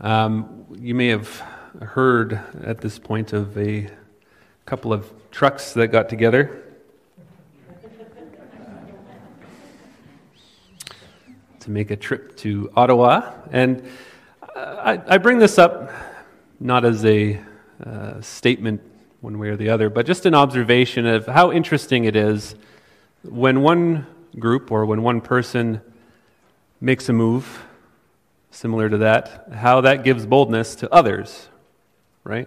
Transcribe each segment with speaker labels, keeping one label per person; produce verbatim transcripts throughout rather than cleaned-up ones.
Speaker 1: Um, you may have heard at this point of a couple of trucks that got together to make a trip to Ottawa. And I, I bring this up not as a uh, statement one way or the other, but just an observation of how interesting it is when one group or when one person makes a move similar to that, how that gives boldness to others, right?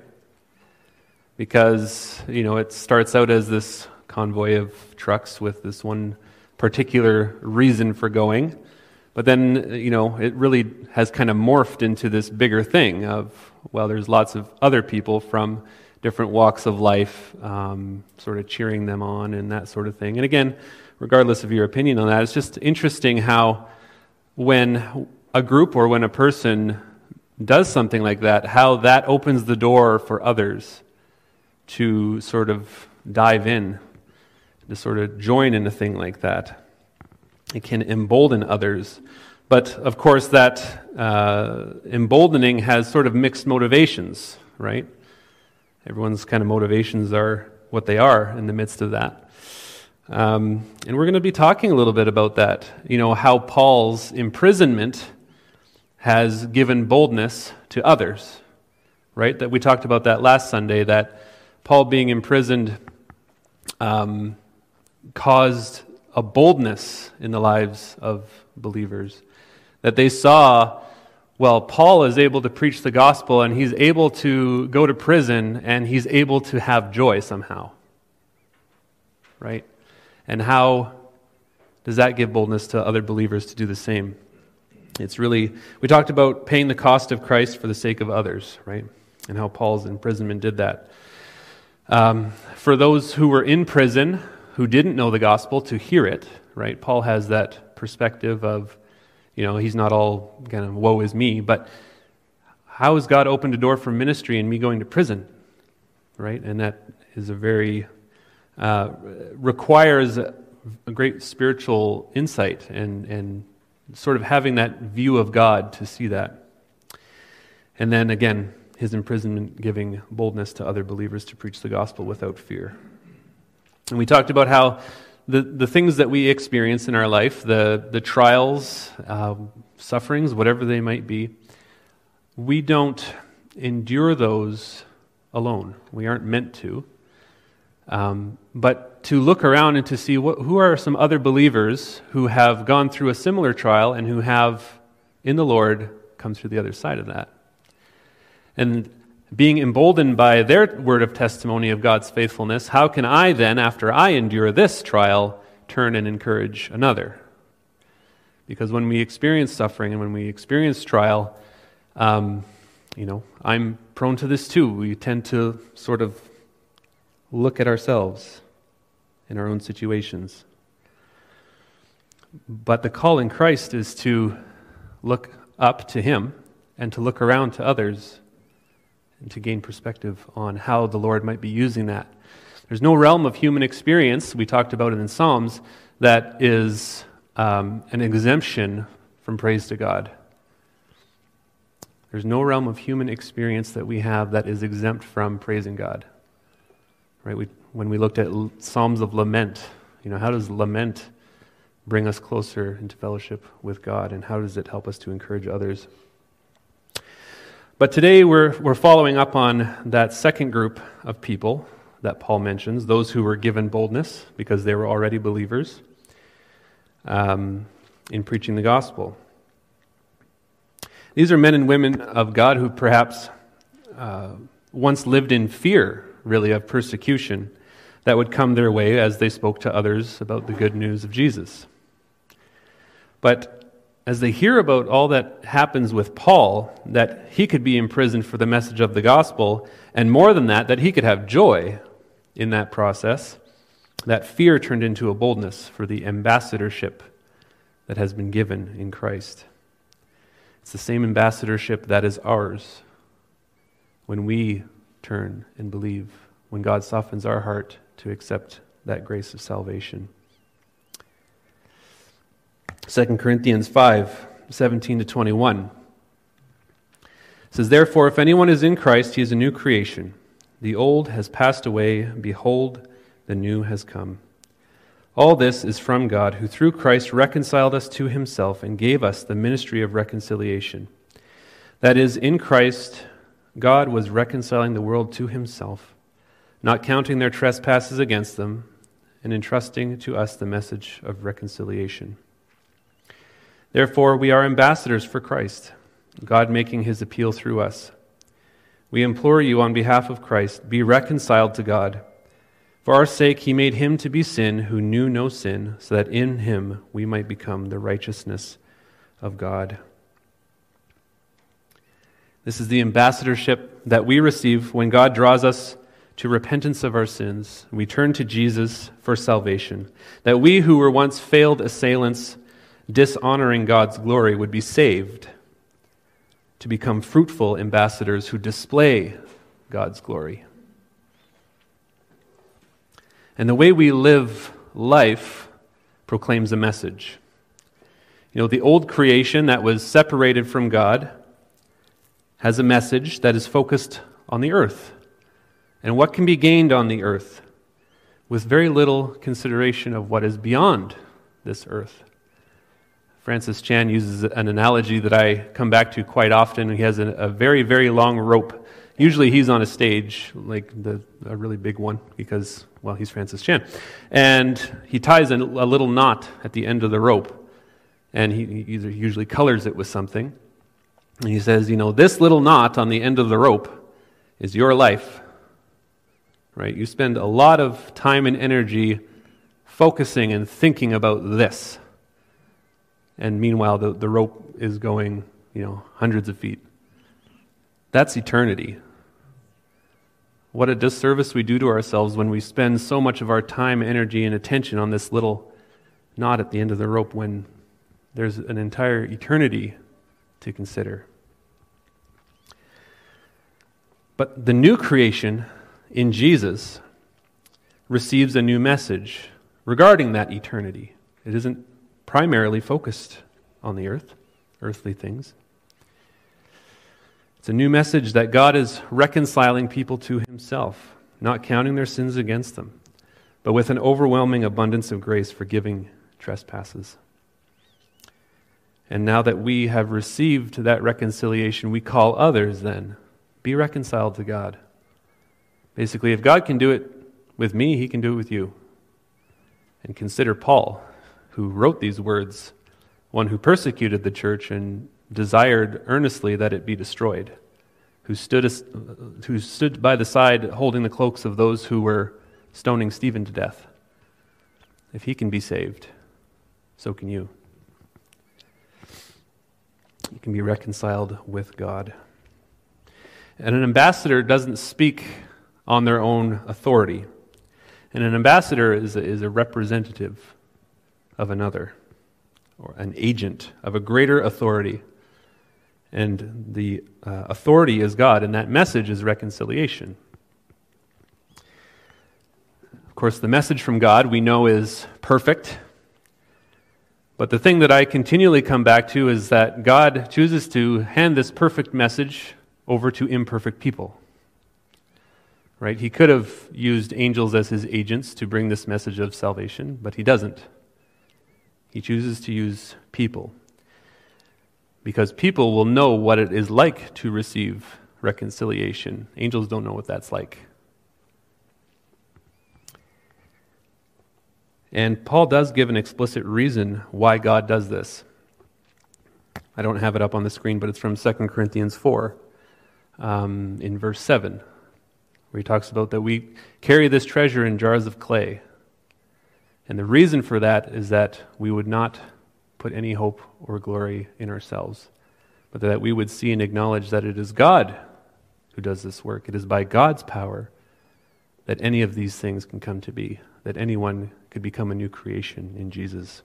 Speaker 1: Because, you know, it starts out as this convoy of trucks with this one particular reason for going, but then, you know, it really has kind of morphed into this bigger thing of, well, there's lots of other people from different walks of life um, sort of cheering them on and that sort of thing. And again, regardless of your opinion on that, it's just interesting how when a group or when a person does something like that, how that opens the door for others to sort of dive in, to sort of join in a thing like that. It can embolden others. But of course that uh, emboldening has sort of mixed motivations, right? Everyone's kind of motivations are what they are in the midst of that. Um, and we're going to be talking a little bit about that. You know, how Paul's imprisonment has given boldness to others, right? That we talked about that last Sunday, that Paul being imprisoned um, caused a boldness in the lives of believers. That they saw, well, Paul is able to preach the gospel and he's able to go to prison and he's able to have joy somehow, right? And how does that give boldness to other believers to do the same? It's really, we talked about paying the cost of Christ for the sake of others, right? And how Paul's imprisonment did that. Um, for those who were in prison, who didn't know the gospel, to hear it, right? Paul has that perspective of, you know, he's not all kind of woe is me, but how has God opened a door for ministry and me going to prison, right? And that is a very, uh, requires a great spiritual insight and, and sort of having that view of God to see that. And then again, his imprisonment giving boldness to other believers to preach the gospel without fear. And we talked about how the, the things that we experience in our life, the, the trials, uh, sufferings, whatever they might be, we don't endure those alone. We aren't meant to. Um, but to look around and to see what, who are some other believers who have gone through a similar trial and who have, in the Lord, come through the other side of that. And being emboldened by their word of testimony of God's faithfulness, how can I then, after I endure this trial, turn and encourage another? Because when we experience suffering and when we experience trial, um, you know, I'm prone to this too. We tend to sort of look at ourselves in our own situations. But the call in Christ is to look up to Him and to look around to others and to gain perspective on how the Lord might be using that. There's no realm of human experience, we talked about it in Psalms, that is um, an exemption from praise to God. There's no realm of human experience that we have that is exempt from praising God. Right? We, when we looked at l- Psalms of lament, you know, how does lament bring us closer into fellowship with God, and how does it help us to encourage others? But today we're we're following up on that second group of people that Paul mentions, those who were given boldness because they were already believers um, in preaching the gospel. These are men and women of God who perhaps uh, once lived in fear, really, of persecution that would come their way as they spoke to others about the good news of Jesus. But as they hear about all that happens with Paul, that he could be imprisoned for the message of the gospel, and more than that, that he could have joy in that process, that fear turned into a boldness for the ambassadorship that has been given in Christ. It's the same ambassadorship that is ours when we turn and believe, when God softens our heart to accept that grace of salvation. Second Corinthians five, seventeen to twenty-one It says, "Therefore, if anyone is in Christ, he is a new creation. The old has passed away. Behold, the new has come. All this is from God, who through Christ reconciled us to himself and gave us the ministry of reconciliation. That is, in Christ, God was reconciling the world to himself, not counting their trespasses against them, and entrusting to us the message of reconciliation. Therefore, we are ambassadors for Christ, God making his appeal through us. We implore you on behalf of Christ, be reconciled to God. For our sake he made him to be sin who knew no sin, so that in him we might become the righteousness of God." This is the ambassadorship that we receive when God draws us to repentance of our sins. We turn to Jesus for salvation, that we who were once failed assailants, dishonoring God's glory, would be saved to become fruitful ambassadors who display God's glory. And the way we live life proclaims a message. You know, the old creation that was separated from God has a message that is focused on the earth and what can be gained on the earth, with very little consideration of what is beyond this earth. Francis Chan uses an analogy that I come back to quite often. He has a, a very, very long rope. Usually he's on a stage, like the, a really big one, because, well, he's Francis Chan. And he ties a, a little knot at the end of the rope, and he, he either usually colors it with something. And he says, you know, this little knot on the end of the rope is your life, right? You spend a lot of time and energy focusing and thinking about this. And meanwhile, the, the rope is going, you know, hundreds of feet. That's eternity. What a disservice we do to ourselves when we spend so much of our time, energy, and attention on this little knot at the end of the rope when there's an entire eternity to consider. But the new creation in Jesus receives a new message regarding that eternity. It isn't primarily focused on the earth, earthly things. It's a new message that God is reconciling people to himself, not counting their sins against them, but with an overwhelming abundance of grace forgiving trespasses. And now that we have received that reconciliation, we call others then, be reconciled to God. Basically, if God can do it with me, he can do it with you. And consider Paul, who wrote these words, one who persecuted the church and desired earnestly that it be destroyed, who stood who stood by the side holding the cloaks of those who were stoning Stephen to death. If he can be saved, so can you. You can be reconciled with God. And an ambassador doesn't speak on their own authority. And an ambassador is a, is a representative of another, or an agent of a greater authority. And the uh, authority is God, and that message is reconciliation. Of course, the message from God we know is perfect. But the thing that I continually come back to is that God chooses to hand this perfect message over to imperfect people. Right? He could have used angels as his agents to bring this message of salvation, but he doesn't. He chooses to use people, because people will know what it is like to receive reconciliation. Angels don't know what that's like. And Paul does give an explicit reason why God does this. I don't have it up on the screen, but it's from Second Corinthians four, um, in verse seven, where he talks about that we carry this treasure in jars of clay. And the reason for that is that we would not put any hope or glory in ourselves, but that we would see and acknowledge that it is God who does this work. It is by God's power that any of these things can come to be, that anyone could become a new creation in Jesus.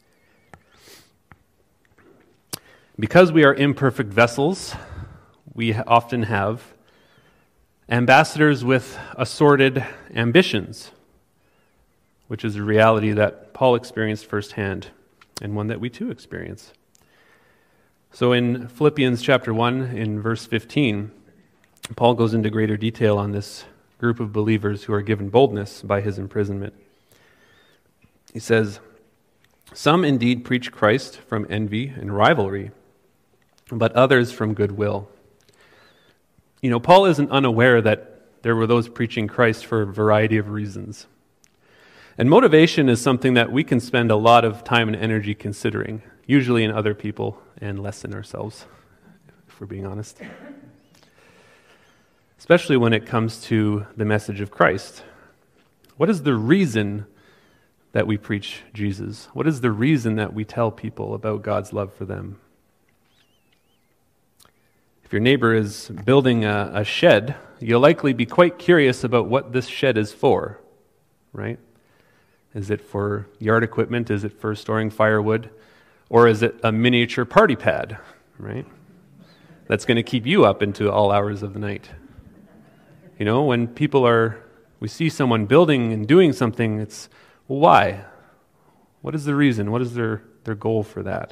Speaker 1: Because we are imperfect vessels, we often have ambassadors with assorted ambitions, which is a reality that Paul experienced firsthand, and one that we too experience. So in Philippians chapter one, in verse fifteen, Paul goes into greater detail on this group of believers who are given boldness by his imprisonment. He says, "Some indeed preach Christ from envy and rivalry, but others from goodwill." You know, Paul isn't unaware that there were those preaching Christ for a variety of reasons. And motivation is something that we can spend a lot of time and energy considering, usually in other people and less in ourselves, if we're being honest. Especially when it comes to the message of Christ. What is the reason that we preach Jesus? What is the reason that we tell people about God's love for them? If your neighbor is building a, a shed, you'll likely be quite curious about what this shed is for, right? Is it for yard equipment? Is it for storing firewood? Or is it a miniature party pad, right? That's going to keep you up into all hours of the night. You know, when people are, we see someone building and doing something, it's, well, why? What is the reason? What is their, their goal for that?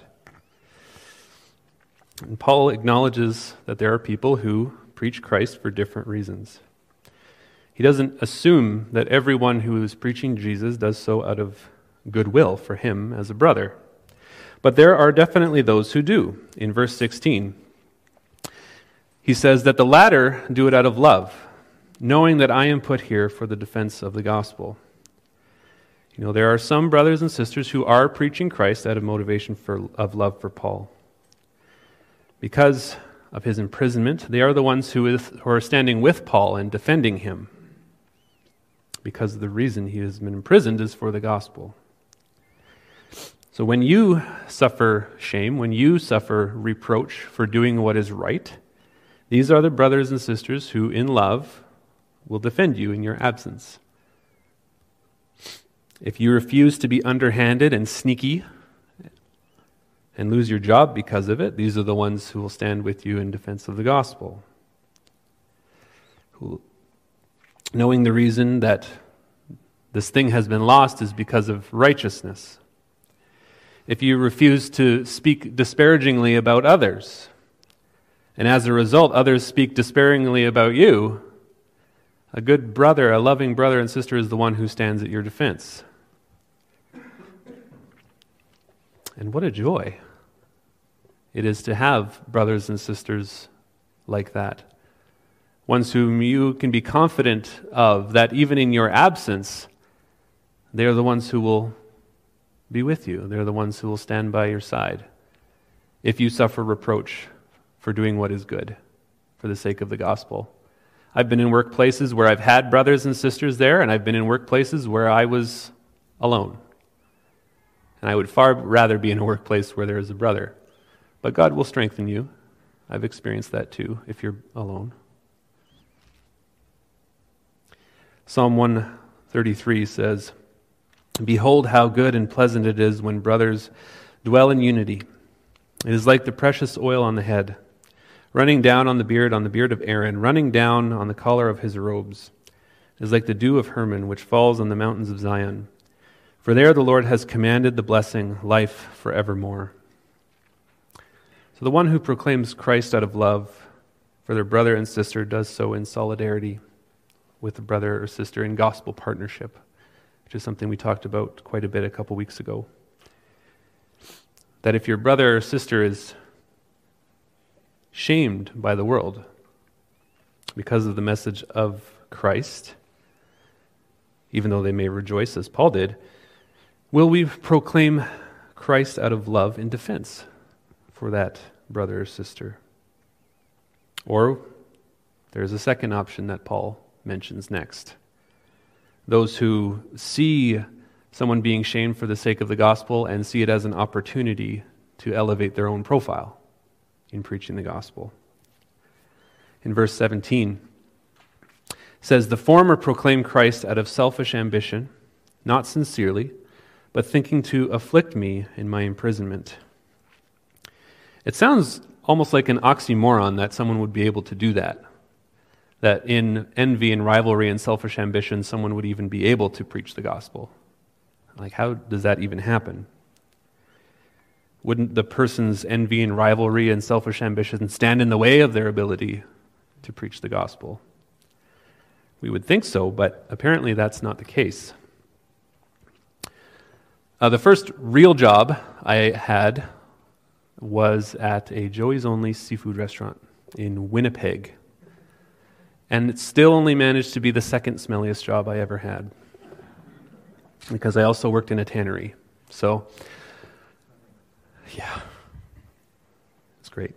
Speaker 1: And Paul acknowledges that there are people who preach Christ for different reasons. He doesn't assume that everyone who is preaching Jesus does so out of goodwill for him as a brother. But there are definitely those who do. In verse sixteen, he says that the latter do it out of love, knowing that I am put here for the defense of the gospel. You know, there are some brothers and sisters who are preaching Christ out of motivation for, of love for Paul. Because of his imprisonment, they are the ones who, is, who are standing with Paul and defending him. Because the reason he has been imprisoned is for the gospel. So when you suffer shame, when you suffer reproach for doing what is right, these are the brothers and sisters who, in love, will defend you in your absence. If you refuse to be underhanded and sneaky and lose your job because of it, these are the ones who will stand with you in defense of the gospel. Who, knowing the reason that this thing has been lost is because of righteousness. If you refuse to speak disparagingly about others, and as a result others speak disparagingly about you, a good brother, a loving brother and sister is the one who stands at your defense. And what a joy it is to have brothers and sisters like that. Ones whom you can be confident of, that even in your absence, they are the ones who will be with you. They're the ones who will stand by your side if you suffer reproach for doing what is good for the sake of the gospel. I've been in workplaces where I've had brothers and sisters there, and I've been in workplaces where I was alone. And I would far rather be in a workplace where there is a brother. But God will strengthen you. I've experienced that too, if you're alone. Psalm one thirty-three says, "Behold how good and pleasant it is when brothers dwell in unity. It is like the precious oil on the head, running down on the beard, on the beard of Aaron, running down on the collar of his robes. It is like the dew of Hermon, which falls on the mountains of Zion. For there the Lord has commanded the blessing, life forevermore." So the one who proclaims Christ out of love for their brother and sister does so in solidarity with the brother or sister in gospel partnership, which is something we talked about quite a bit a couple weeks ago. That if your brother or sister is shamed by the world because of the message of Christ, even though they may rejoice as Paul did, will we proclaim Christ out of love in defense for that brother or sister? Or there's a second option that Paul mentions next. Those who see someone being shamed for the sake of the gospel and see it as an opportunity to elevate their own profile in preaching the gospel. In verse seventeen, it says, "The former proclaim Christ out of selfish ambition, not sincerely, but thinking to afflict me in my imprisonment." It sounds almost like an oxymoron that someone would be able to do that. That in envy and rivalry and selfish ambition, someone would even be able to preach the gospel. Like, how does that even happen? Wouldn't the person's envy and rivalry and selfish ambition stand in the way of their ability to preach the gospel? We would think so, but apparently that's not the case. Uh, the first real job I had was at a Joey's Only seafood restaurant in Winnipeg. And it still only managed to be the second smelliest job I ever had, because I also worked in a tannery. So, yeah, it's great.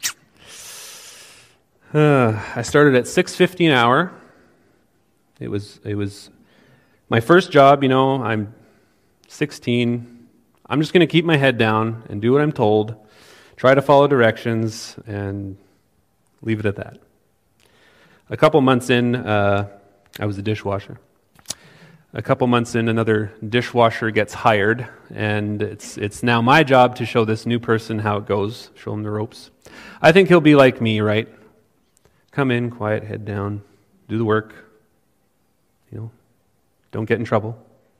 Speaker 1: Uh, I started at six fifty an hour. It was it was my first job. You know, I'm sixteen. I'm just going to keep my head down and do what I'm told. Try to follow directions and leave it at that. A couple months in, uh, I was a dishwasher. A couple months in, another dishwasher gets hired, and it's it's now my job to show this new person how it goes, show him the ropes. I think he'll be like me, right? Come in, quiet, head down, do the work. You know, don't get in trouble.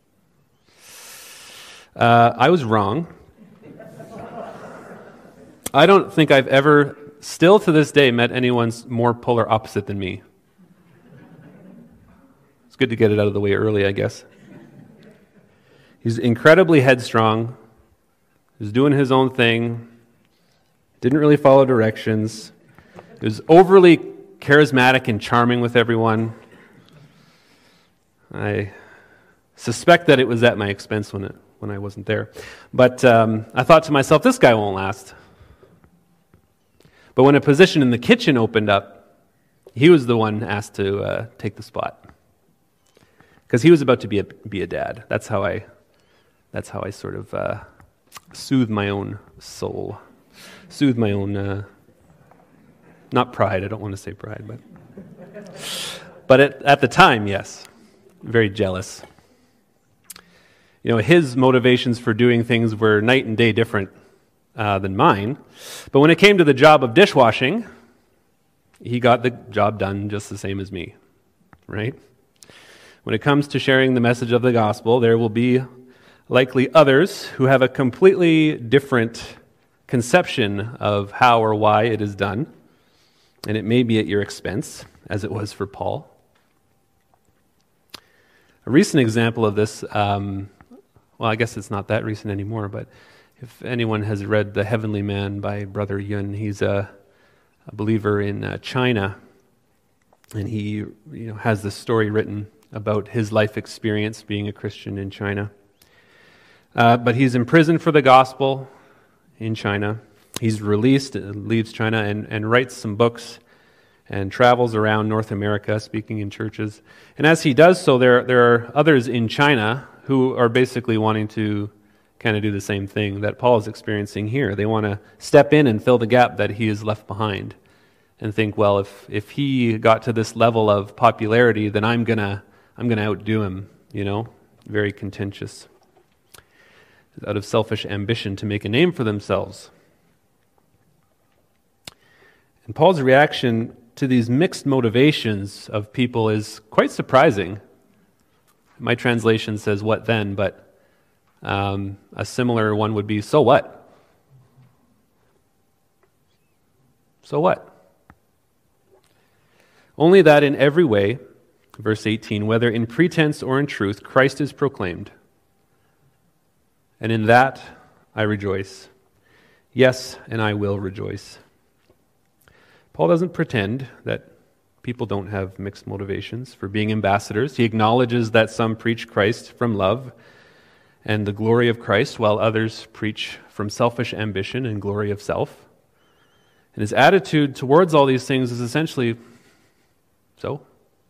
Speaker 1: Uh, I was wrong. I don't think I've ever, still to this day, met anyone more polar opposite than me. It's good to get it out of the way early, I guess. He's incredibly headstrong. He was doing his own thing. Didn't really follow directions. He was overly charismatic and charming with everyone. I suspect that it was at my expense when it when I wasn't there. But um, I thought to myself, this guy won't last. But when a position in the kitchen opened up, he was the one asked to uh, take the spot, because he was about to be a be a dad. That's how I, that's how I sort of uh, soothe my own soul, soothe my own, uh, not pride. I don't want to say pride, but but at, at the time, yes, very jealous. You know, his motivations for doing things were night and day different Uh, than mine. But when it came to the job of dishwashing, he got the job done just the same as me, right? When it comes to sharing the message of the gospel, there will be likely others who have a completely different conception of how or why it is done, and it may be at your expense, as it was for Paul. A recent example of this, um, well, I guess it's not that recent anymore, but if anyone has read The Heavenly Man by Brother Yun, he's a, a believer in uh, China, and he you know has this story written about his life experience being a Christian in China. Uh, but he's imprisoned for the gospel in China. He's released, leaves China, and, and writes some books and travels around North America speaking in churches. And as he does so, there, there are others in China who are basically wanting to kind of do the same thing that Paul is experiencing here. They want to step in and fill the gap that he has left behind, and think, well, if if he got to this level of popularity, then I'm gonna I'm gonna outdo him. You know, very contentious, out of selfish ambition to make a name for themselves. And Paul's reaction to these mixed motivations of people is quite surprising. My translation says, "What then?" But Um, a similar one would be, so what? So what? Only that in every way, verse eighteen, whether in pretense or in truth, Christ is proclaimed. And in that I rejoice. Yes, and I will rejoice. Paul doesn't pretend that people don't have mixed motivations for being ambassadors. He acknowledges that some preach Christ from love and the glory of Christ, while others preach from selfish ambition and glory of self. And his attitude towards all these things is essentially, so?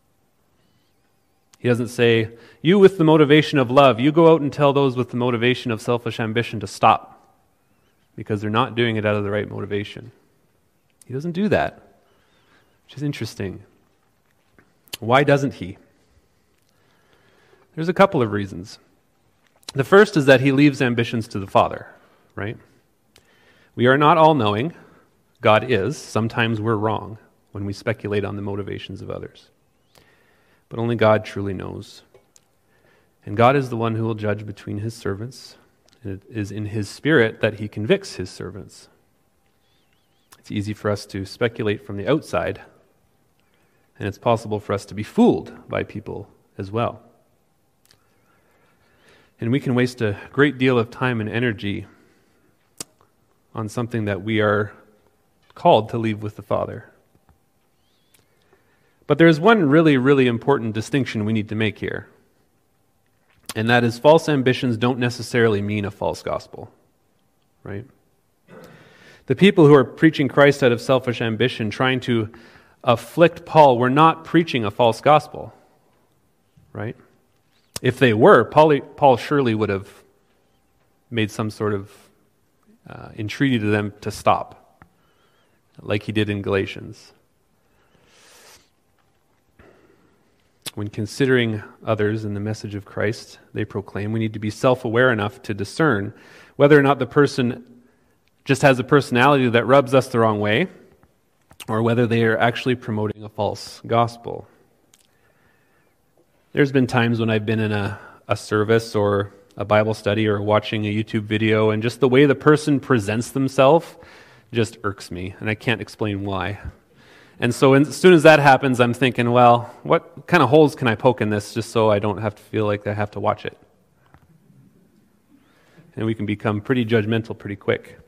Speaker 1: He doesn't say, you with the motivation of love, you go out and tell those with the motivation of selfish ambition to stop, because they're not doing it out of the right motivation. He doesn't do that, which is interesting. Why doesn't he? There's a couple of reasons. The first is that he leaves ambitions to the Father, right? We are not all-knowing. God is. Sometimes we're wrong when we speculate on the motivations of others. But only God truly knows. And God is the one who will judge between his servants And it is in his Spirit that he convicts his servants. It's easy for us to speculate from the outside, and it's possible for us to be fooled by people as well. And we can waste a great deal of time and energy on something that we are called to leave with the Father. But there's one really, really important distinction we need to make here. And that is, false ambitions don't necessarily mean a false gospel, right? The people who are preaching Christ out of selfish ambition, trying to afflict Paul, were not preaching a false gospel, right? If they were, Paul, Paul surely would have made some sort of uh, entreaty to them to stop, like he did in Galatians. When considering others and the message of Christ they proclaim, we need to be self-aware enough to discern whether or not the person just has a personality that rubs us the wrong way, or whether they are actually promoting a false gospel. There's been times when I've been in a, a service or a Bible study or watching a YouTube video, and just the way the person presents themselves just irks me, and I can't explain why. And so as soon as that happens, I'm thinking, well, what kind of holes can I poke in this just so I don't have to feel like I have to watch it? And we can become pretty judgmental pretty quick.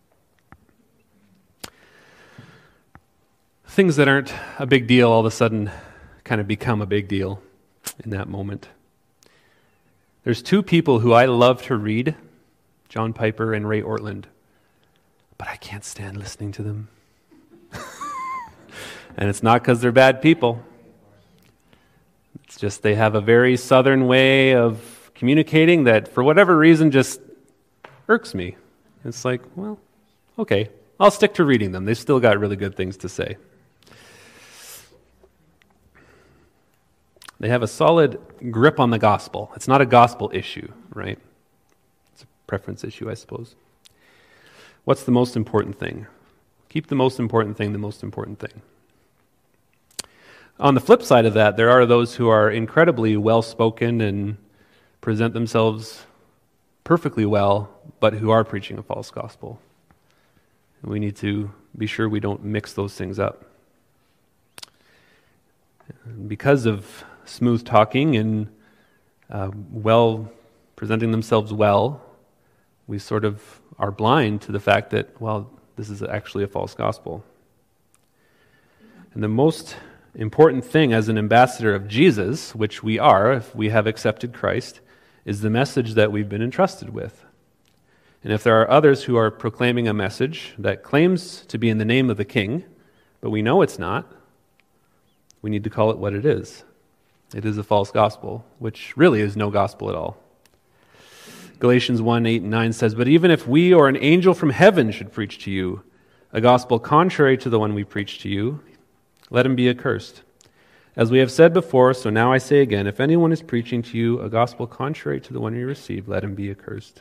Speaker 1: Things that aren't a big deal all of a sudden kind of become a big deal in that moment. There's two people who I love to read, John Piper and Ray Ortlund, but I can't stand listening to them. And it's not because they're bad people. It's just they have a very southern way of communicating that, for whatever reason, just irks me. It's like, well, okay, I'll stick to reading them. They've still got really good things to say. They have a solid grip on the gospel. It's not a gospel issue, right? It's a preference issue, I suppose. What's the most important thing? Keep the most important thing the most important thing. On the flip side of that, there are those who are incredibly well-spoken and present themselves perfectly well, but who are preaching a false gospel. And we need to be sure we don't mix those things up. Because of smooth talking and uh, well presenting themselves well, we sort of are blind to the fact that, well, this is actually a false gospel. And the most important thing as an ambassador of Jesus, which we are if we have accepted Christ, is the message that we've been entrusted with. And if there are others who are proclaiming a message that claims to be in the name of the King, but we know it's not, we need to call it what it is. It is a false gospel, which really is no gospel at all. Galatians one, eight and nine says, "But even if we or an angel from heaven should preach to you a gospel contrary to the one we preach to you, let him be accursed. As we have said before, so now I say again, if anyone is preaching to you a gospel contrary to the one you received, let him be accursed."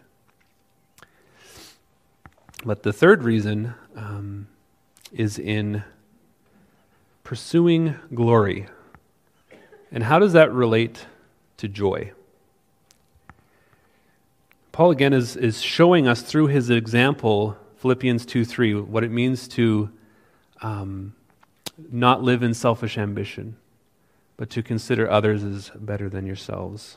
Speaker 1: But the third reason um, is in pursuing glory. And how does that relate to joy? Paul again is, is showing us through his example, Philippians two three, what it means to um, not live in selfish ambition, but to consider others as better than yourselves.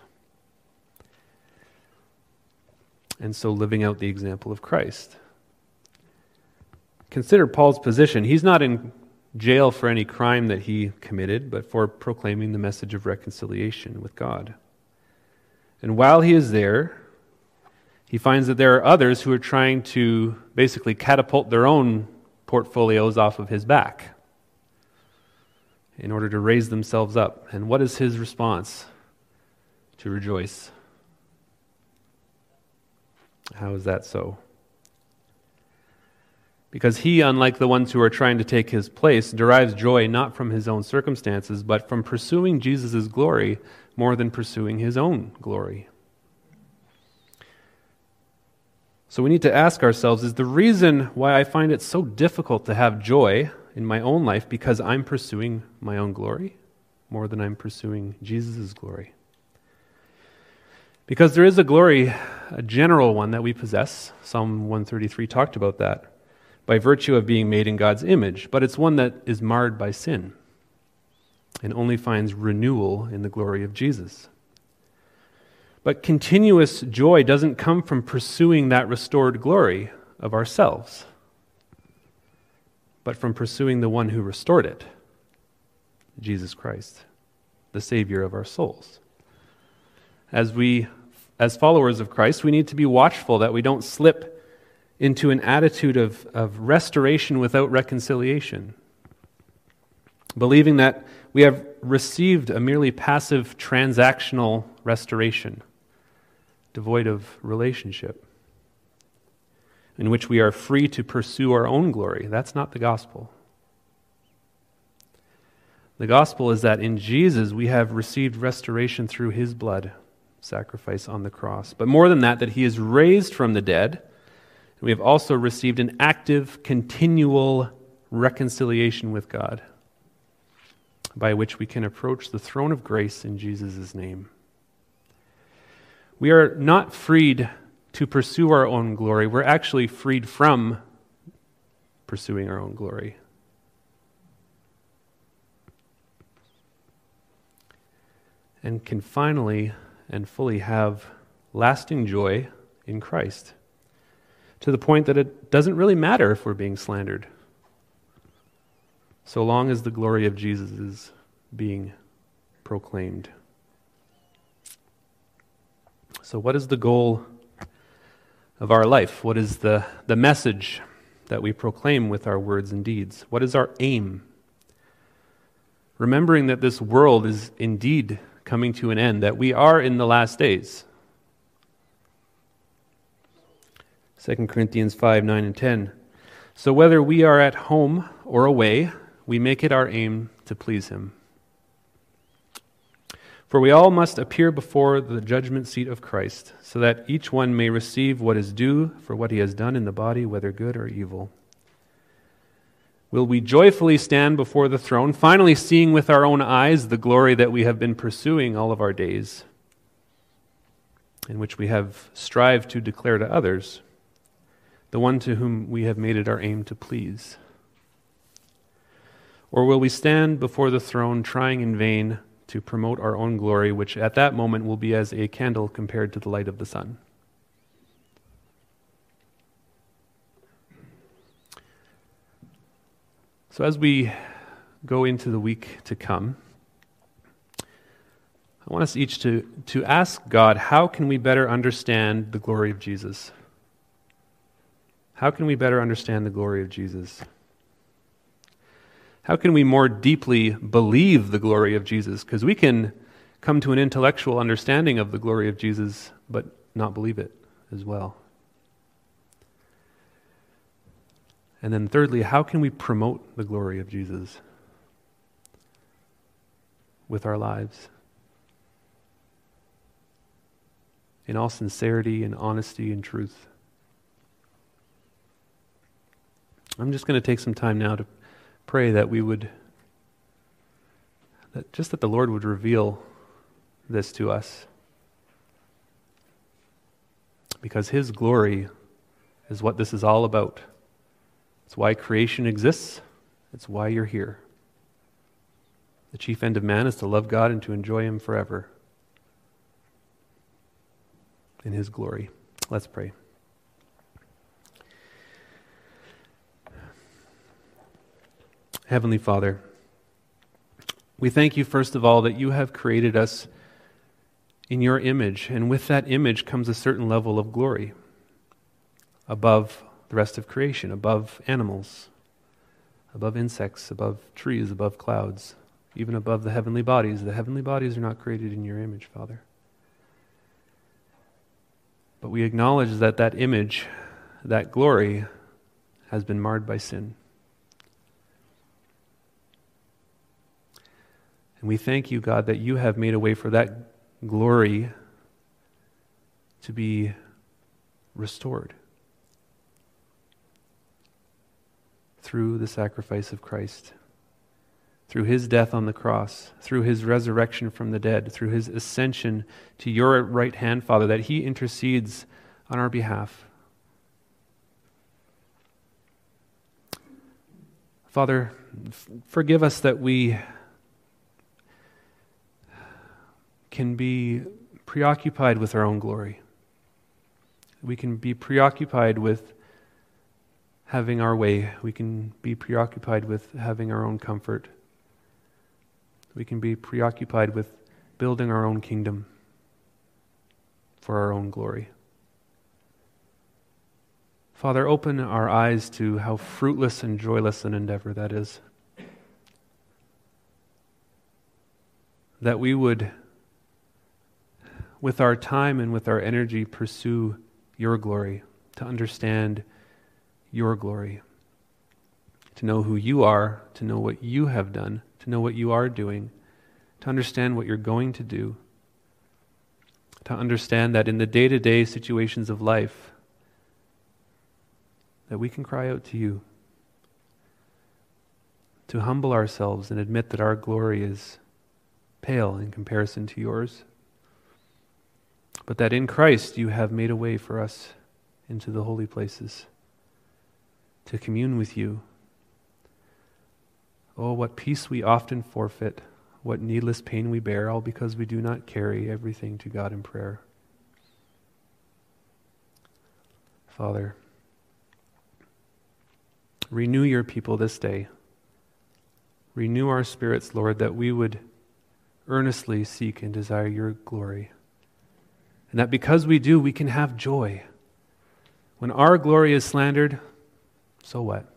Speaker 1: And so living out the example of Christ. Consider Paul's position. He's not in jail for any crime that he committed, but for proclaiming the message of reconciliation with God. And while he is there, he finds that there are others who are trying to basically catapult their own portfolios off of his back in order to raise themselves up. And what is his response? To rejoice. How is that so? Because he, unlike the ones who are trying to take his place, derives joy not from his own circumstances, but from pursuing Jesus' glory more than pursuing his own glory. So we need to ask ourselves, is the reason why I find it so difficult to have joy in my own life because I'm pursuing my own glory more than I'm pursuing Jesus' glory? Because there is a glory a general one that we possess. Psalm one thirty-three talked about that, by virtue of being made in God's image, but it's one that is marred by sin and only finds renewal in the glory of Jesus. But continuous joy doesn't come from pursuing that restored glory of ourselves, but from pursuing the one who restored it, Jesus Christ, the Savior of our souls. As we, as followers of Christ, we need to be watchful that we don't slip into an attitude of, of restoration without reconciliation, believing that we have received a merely passive transactional restoration, devoid of relationship, in which we are free to pursue our own glory. That's not the gospel. The gospel is that in Jesus we have received restoration through his blood sacrifice on the cross. But more than that, that he is raised from the dead. We have also received an active, continual reconciliation with God, by which we can approach the throne of grace in Jesus' name. We are not freed to pursue our own glory. We're actually freed from pursuing our own glory. And can finally and fully have lasting joy in Christ, to the point that it doesn't really matter if we're being slandered, so long as the glory of Jesus is being proclaimed. So what is the goal of our life? What is the, the message that we proclaim with our words and deeds? What is our aim? Remembering that this world is indeed coming to an end, that we are in the last days. Second Corinthians five, nine, and ten. So whether we are at home or away, we make it our aim to please him. For we all must appear before the judgment seat of Christ, so that each one may receive what is due for what he has done in the body, whether good or evil. Will we joyfully stand before the throne, finally seeing with our own eyes the glory that we have been pursuing all of our days, in which we have strived to declare to others, the one to whom we have made it our aim to please? Or will we stand before the throne trying in vain to promote our own glory, which at that moment will be as a candle compared to the light of the sun? So as we go into the week to come, I want us each to, to ask God, how can we better understand the glory of Jesus? How can we better understand the glory of Jesus? How can we more deeply believe the glory of Jesus? Because we can come to an intellectual understanding of the glory of Jesus, but not believe it as well. And then thirdly, how can we promote the glory of Jesus with our lives? In all sincerity and honesty and truth. I'm just going to take some time now to pray that we would, that just that the Lord would reveal this to us. Because his glory is what this is all about. It's why creation exists. It's why you're here. The chief end of man is to love God and to enjoy him forever in his glory. Let's pray. Heavenly Father, we thank you first of all that you have created us in your image, and with that image comes a certain level of glory above the rest of creation, above animals, above insects, above trees, above clouds, even above the heavenly bodies. The heavenly bodies are not created in your image, Father. But we acknowledge that that image, that glory, has been marred by sin. And we thank you, God, that you have made a way for that glory to be restored through the sacrifice of Christ. through his death on the cross, through his resurrection from the dead, through his ascension to your right hand, Father, that he intercedes on our behalf. Father, f- forgive us that we can be preoccupied with our own glory. We can be preoccupied with having our way. We can be preoccupied with having our own comfort. We can be preoccupied with building our own kingdom for our own glory. Father, open our eyes to how fruitless and joyless an endeavor that is. That we would, with our time and with our energy, pursue your glory, to understand your glory, to know who you are, to know what you have done, to know what you are doing, to understand what you're going to do, to understand that in the day-to-day situations of life, that we can cry out to you, to humble ourselves and admit that our glory is pale in comparison to yours, but that in Christ you have made a way for us into the holy places, to commune with you. Oh, what peace we often forfeit, what needless pain we bear, all because we do not carry everything to God in prayer. Father, renew your people this day. Renew our spirits, Lord, that we would earnestly seek and desire your glory. And that because we do, we can have joy. When our glory is slandered, so what?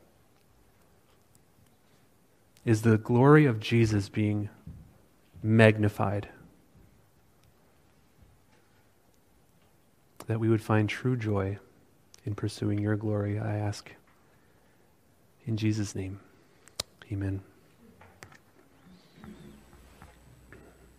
Speaker 1: Is the glory of Jesus being magnified? That we would find true joy in pursuing your glory, I ask. In Jesus' name, amen.